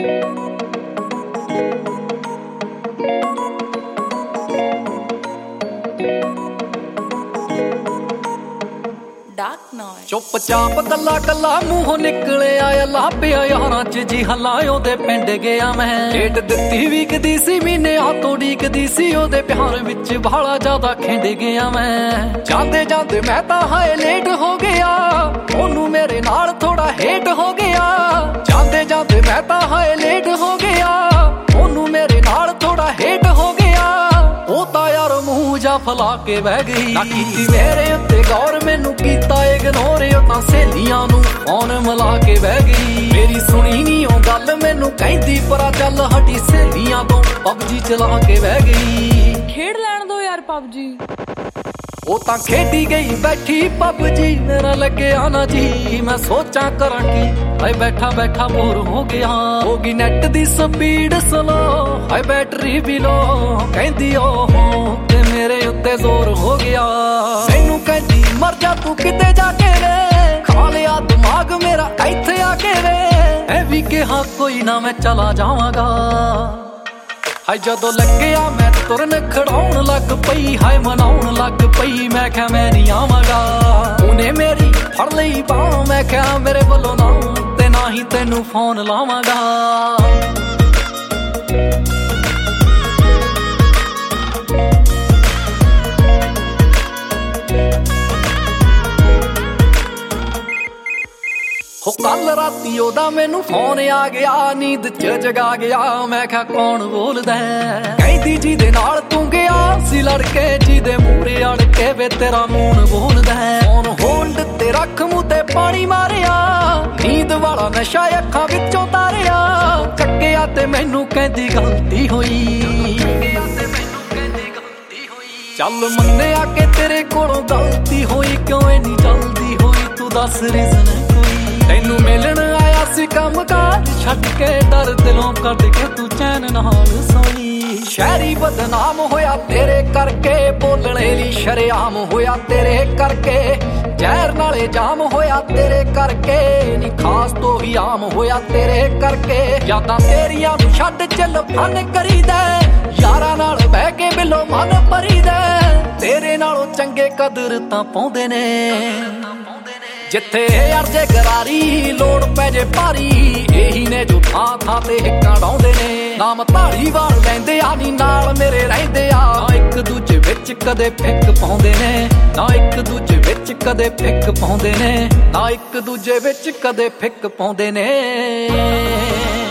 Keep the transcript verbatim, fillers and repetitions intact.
ਚੁੱਪ ਚਾਪ ਕੱਲਾ ਕੱਲਾ ਮੂੰਹੋਂ ਨਿਕਲਿਆ ਅੱਲਾ ਪਿਆ ਯਾਰਾਂ ਚ ਜੀ ਹੱਲਾ ਉਹਦੇ ਪਿੰਡ ਗਿਆ ਮੈਂ ਡੇਟ ਦਿੱਤੀ ਵੀ ਕਦੀ ਸੀ ਮਹੀਨੇ ਹੱਥੋਂ ਡੀਕਦੀ ਸੀ ਉਹਦੇ ਪਿਆਰ ਵਿੱਚ ਬਾਲਾ ਜ਼ਿਆਦਾ ਖਿੰਡ ਗਿਆ ਮੈਂ ਜਾਂਦੇ ਜਾਂਦੇ ਮੈਂ ਤਾਂ ਹਾਏ ਲੇਟ ਹੋ ਗਿਆ ਉਹਨੂੰ ਮੇਰੇ ਨਾਲ ਥੋੜਾ ਹੇਟ ਹੋ ਗਿਆ ਜਾਂਦੇ ਜਾਂਦੇ ਮੈਂ ਤਾਂ ਹਾਏ ਲੇਟ ਹੋ ਗਿਆ ਉਹਨੂੰ ਮੇਰੇ ਨਾਲ ਥੋੜਾ ਹੇਟ ਹੋ ਗਿਆ ਉਹ ਤਾਂ ਯਾਰ ਮੂੰਹ ਜਾ ਫਲਾ ਕੇ ਬਹਿ ਗਈ ਨਾ ਕੀਤੀ ਮੇਰੇ ਉੱਤੇ ਗੌਰ ਮੈਨੂੰ ਕੀਤਾ ਇਗਨੋਰ ਉਹ ਤਾਂ ਸਹੇਲੀਆਂ ਨੂੰ ਫੋਨ ਮਿਲਾ ਕੇ ਬਹਿ ਗਈ ਮੇਰੀ ਸੁਣੀ ਨੀ ਉਹ ਗੱਲ ਮੈਨੂੰ ਕਹਿੰਦੀ ਪਰਾ ਚੱਲ ਹਟੀ ਸਹੇਲੀਆਂ ਤੋਂ ਪਬਜੀ ਚਲਾ ਕੇ ਬਹਿ ਗਈ ਖੇਡ ਲੈਣ ਦੋ ਯਾਰ ਪਬਜੀ ਉਹ ਤਾਂ ਖੇਡੀ ਗਈ ਬੈਠੀ ਪਬਜੀ ਮੇਰਾ ਲੱਗਿਆ ਨਾ ਜੀ ਮੈਂ ਸੋਚਾਂ ਕਰਾਂ ਕੀ ਹਾਏ ਬੈਠਾ ਬੈਠਾ ਬੋਰ ਹੋ ਗਿਆ ਹੋ ਗਈ ਨੈਟ ਦੀ ਸਪੀਡ ਸਲੋ ਹਾਏ ਬੈਟਰੀ ਵੀ ਲੋ ਕਹਿੰਦੀ ਓਹ ਤੇ ਮੇਰੇ ਉੱਤੇ ਜ਼ੋਰ ਹੋ ਗਿਆ ਮੈਨੂੰ ਕਹਿੰਦੀ ਮਰ ਜਾ ਤੂੰ ਕਿਤੇ ਜਾ ਕੇ ਵੇ ਖਾ ਲਿਆ ਦਿਮਾਗ ਮੇਰਾ ਇੱਥੇ ਆ ਕੇ ਵੇ ਐ ਵੀ ਕਿਹਾ ਕੋਈ ਨਾ ਮੈਂ ਚਲਾ ਜਾਵਾਂਗਾ ਹਾਏ ਜਦੋਂ ਲੱਗਿਆ ਮੈਂ ਤੁਰਨ ਖੜਾਉਣ ਲੱਗ ਪਈ ਹਾਏ ਮਨਾਉਣ ਲੱਗ ਪਈ ਮੈਂ ਕਿਹਾ ਮੈਂ ਨਹੀਂ ਆਵਾਂਗਾ ਉਹਨੇ ਮੇਰੀ ਫੜ ਲਈ ਬਾਂਹ ਮੈਂ ਕਿਹਾ ਮੇਰੇ ਵੱਲੋਂ ਨਾ ਤੇ ਨਾ ਹੀ ਤੈਨੂੰ ਫੋਨ ਲਾਵਾਂਗਾ ਹੋ ਕੱਲ ਰਾਤੀ ਉਹਦਾ ਮੈਨੂੰ ਫੋਨ ਆ ਗਿਆ ਨੀਂਦ ਚ ਜਗਾ ਗਿਆ ਮੈਂ ਕਿਹਾ ਕੌਣ ਬੋਲਦਾ ਕਹਿੰਦੀ ਜਿਹਦੇ ਨਾਲ ਤੂੰ ਗਿਆ ਸੀ ਲੜਕੇ ਜਿਹਦੇ ਮੂਹਰੇ ਅੜ ਕੇ ਵੇ ਤੇਰਾ ਮੂੰਹ ਬੋਲਦਾ ਫੋਨ ਹੋਲਡ ਤੇ ਰੱਖ ਮੂੰਹ ਤੇ ਪਾਣੀ ਮਾਰਿਆ ਨੀਂਦ ਵਾਲਾ ਨਸ਼ਾ ਅੱਖਾਂ ਵਿੱਚੋਂ ਤਾਰਿਆ ਚੱਕਿਆ ਤੇ ਮੈਨੂੰ ਕਹਿੰਦੀ ਗਲਤੀ ਹੋਈ ਚੱਲ ਮੰਨਿਆ ਕਿ ਤੇਰੇ ਕੋਲੋਂ ਗਲਤੀ ਹੋਈ ਕਿਉਂ ਇੰਨੀ ਜਲਦੀ ਹੋਈ ਤੂੰ ਦੱਸ ਰੀਜ਼ਨ ਤੈਨੂੰ ਮਿਲਣ ਆਇਆ ਸੀ ਕੰਮ ਕਾਰ ਛੱਡ ਕੇ ਡਰ ਦਿਲੋਂ ਕੱਢ ਕੇ ਤੂੰ ਚੈਨ ਨਾਲ ਸੋਈ ਸ਼ਹਿਰੀ ਬਦਨਾਮ ਹੋਇਆ ਤੇਰੇ ਕਰਕੇ ਬੋਲਣੇ ਲਈ ਸ਼ਰੇਆਮ ਹੋਇਆ ਤੇਰੇ ਕਰਕੇ ਜ਼ਹਿਰ ਨਾਲੇ ਜਾਮ ਹੋਇਆ ਤੇਰੇ ਕਰਕੇ ਨੀ ਖਾਸ ਤੋਂ ਹੀ ਆਮ ਹੋਇਆ ਤੇਰੇ ਕਰਕੇ ਯਾਦਾਂ ਤੇਰੀਆਂ ਨੂੰ ਛੱਡ ਚੱਲ ਫਨ ਕਰੀਦਾ ਯਾਰਾਂ ਨਾਲ ਬਹਿ ਕੇ ਬਿੱਲੋ ਮਨ ਭਰੀਦਾ ਤੇਰੇ ਨਾਲੋਂ ਚੰਗੇ ਕਦਰ ਤਾਂ ਪਾਉਂਦੇ ਨੇ ਜਿੱਥੇ ਅਰਜੇ ਗਰਾਰੀ ਲੋੜ ਪੈ ਜੇ ਭਾਰੀ ਇਹੀ ਨੇ ਜੋ ਥਾਂ ਥਾਂ ਤੇ ਹਿੱਕਾਂ ਡਾਉਂਦੇ ਨੇ ਨਾਮ ਧਾਲੀਵਾਲ ਲੈਂਦੇ ਆ ਨੀ ਨਾਲ ਮੇਰੇ ਰਹਿੰਦੇ ਆ ਨਾ ਇੱਕ ਦੂਜੇ ਵਿੱਚ ਕਦੇ ਫਿੱਕ ਪਾਉਂਦੇ ਨੇ ਨਾ ਇੱਕ ਦੂਜੇ ਵਿੱਚ ਕਦੇ ਫਿੱਕ ਪਾਉਂਦੇ ਨੇ ਨਾ ਇੱਕ ਦੂਜੇ ਵਿੱਚ ਕਦੇ ਫਿੱਕ ਪਾਉਂਦੇ ਨੇ